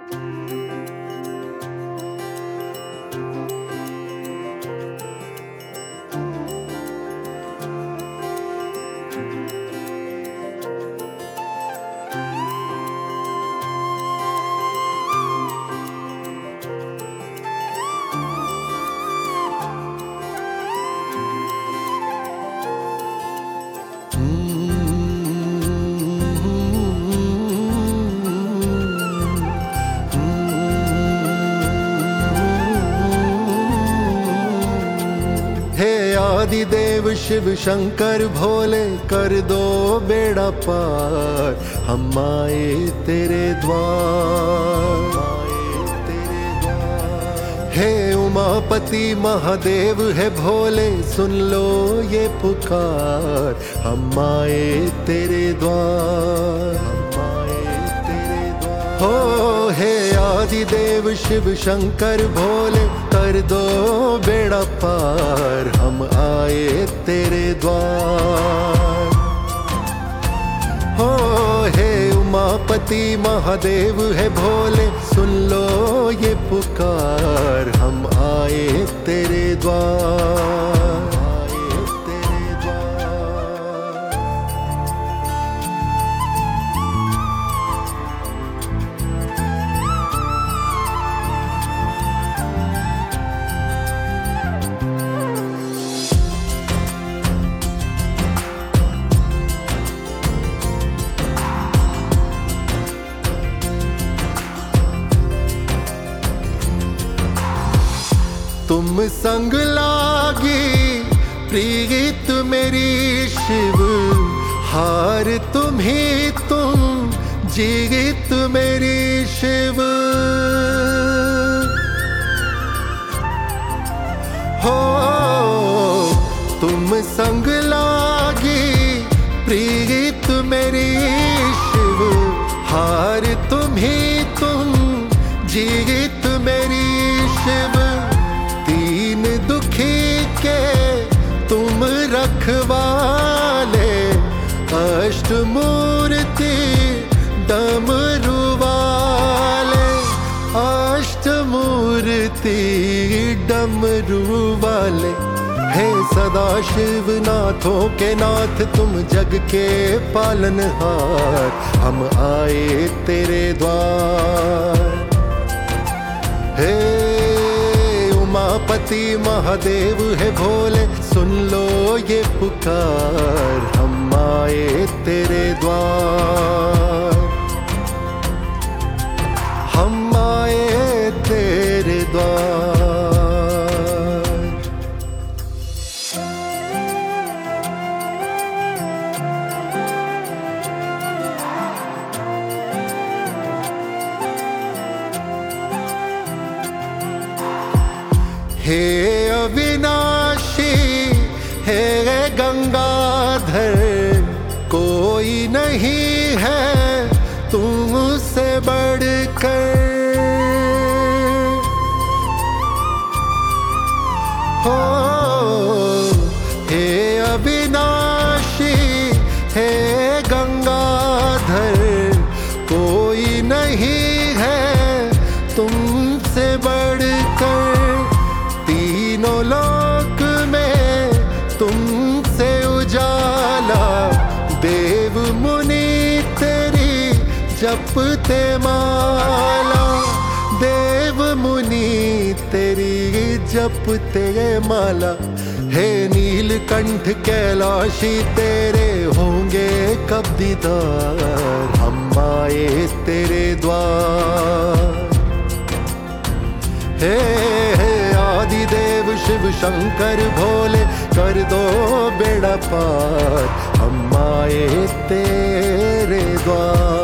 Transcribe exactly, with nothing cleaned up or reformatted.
आदिदेव शिव शंकर भोले कर दो बेड़ा पार, हम आए तेरे द्वार। हे उमापति महादेव है भोले, सुन लो ये पुकार, हम आए तेरे द्वार। हम आए तेरे द्वार। हो हे आदिदेव शिव शंकर भोले कर दो बेड़ा पार, हम आए तेरे द्वार। हो हे उमापति महादेव है भोले, सुन लो ये पुकार, हम आए तेरे द्वार। आए तेरे द्वार। तुम संग लागी प्रीत मेरी शिव, हार तुम ही तुम जीत मेरी शिव। हो तुम संग लागी प्रीत मेरी शिव, हार तुम ही तुम जीत मेरी शिव। दीन दुखी के तुम रखवाले, अष्टमूर्ति डमरू वाले, अष्टमूर्ति डमरू वाले। हे सदाशिव नाथों के नाथ, तुम जग के पालनहार, हम आए तेरे द्वार। हे उमापति महादेव है भोले, सुन लो ये पुकार, हम आए तेरे द्वार। हम आए तेरे द्वार। हे अविनाशी हे गंगाधर, कोई नहीं है तुमसे बढ़कर। हो हे अविनाशी हे गंगाधर, कोई नहीं है तुमसे बढ़कर। तीनों लोक में तुमसे उजाला, देव मुनि तेरी जपते माला, देव मुनि तेरी जपते माला। हे नीलकंठ कैलाशी तेरे होंगे कब दीदार, हम आए तेरे द्वार। हे हे आदिदेव शिव शंकर भोले कर दो बेड़ा पार, हम आए तेरे द्वार।